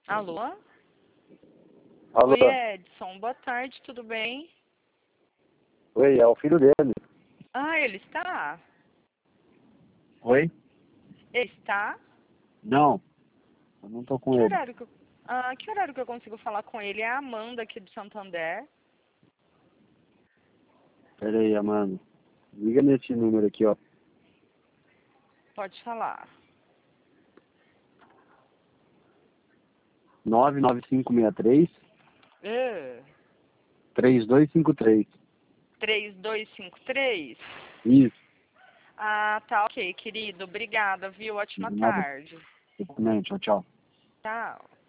Alô? Alô? Oi, Edson. Boa tarde, tudo bem? Oi, é o filho dele. Ah, ele está? Oi? Ele está? Não, eu não tô com Que ele. horário que eu... que horário que eu consigo falar com ele? É a Amanda aqui do Santander. Pera aí, Amanda. Liga nesse número aqui, ó. Pode falar. 99563 Uh, 3253. 3253? Isso, Ah, tá, ok, querido. Obrigada, viu? Ótima nada. tarde. Exatamente, tchau, tchau. Tchau.